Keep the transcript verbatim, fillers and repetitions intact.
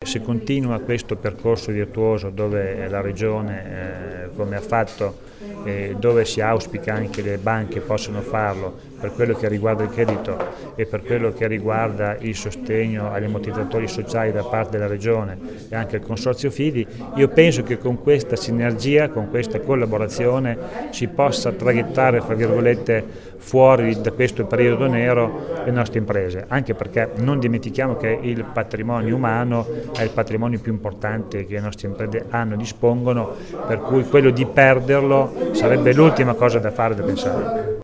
se continua questo percorso virtuoso dove la Regione, eh, come ha fatto, eh, dove si auspica anche le banche possano farlo per quello che riguarda il credito e per quello che riguarda il sostegno agli ammortizzatori sociali da parte della Regione e anche il Consorzio Fidi, io penso che con questa sinergia, con questa collaborazione si possa traghettare, fra virgolette, fuori da questo periodo nero le nostre imprese, anche perché non dimentichiamo che il patrimonio umano è il patrimonio più importante che le nostre imprese hanno e dispongono, per cui quello di perderlo sarebbe l'ultima cosa da fare, da pensare.